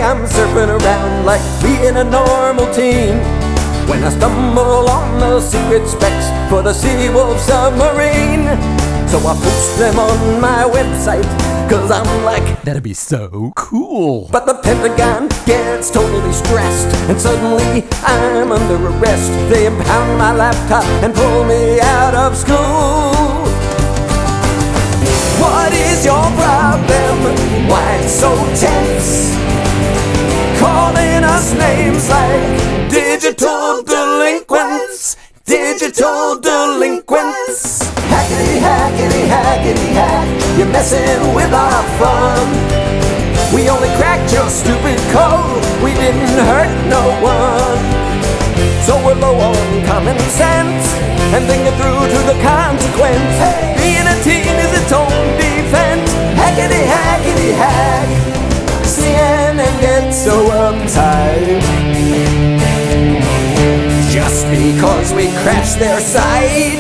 I'm surfing around like being a normal teen, when I stumble on the secret specs for the Seawolf submarine. So I post them on my website, cause I'm like, that'd be so cool. But the Pentagon gets totally stressed, and suddenly I'm under arrest. They impound my laptop and pull me out of school. What is your problem? Why so tense? Calling us names like digital delinquents. Digital delinquents. Hackety, hackety, hackety, hack. You're messing with our fun. We only cracked your stupid code. We didn't hurt no one. So we're low on common sense and thinking through to the consequence. Hey, being a teen is its own defense. Hackety, hackety, hack. CNN gets so uptight just because we crashed their site.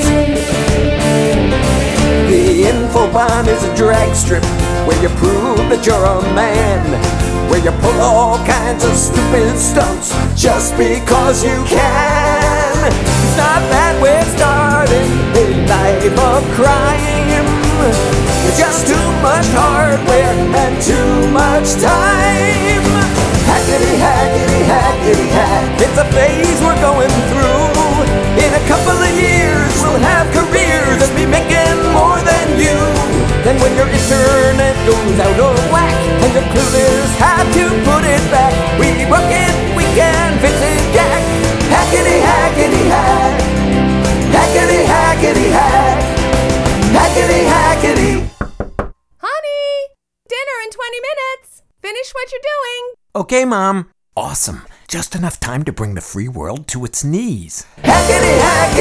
The infobomb is a drag strip where you prove that you're a man, where you pull all kinds of stupid stunts just because you can. It's not that we're starting a life of crime. It's just too much hardware and too much time. Hackety, hackety, hackety, hack. It's a phase we're going through. In a couple of years we'll have careers and be making more than you. Then when your internet goes out of whack and you're clueless how to put it back, we rock it, we can fix it, jack. Hackety, hackety, hack. Hackety, hackety, hack. Hackety, hackety. Honey, dinner in 20 minutes. Finish what you're doing. Okay, Mom. Awesome. Just enough time to bring the free world to its knees. Hackety, hackety.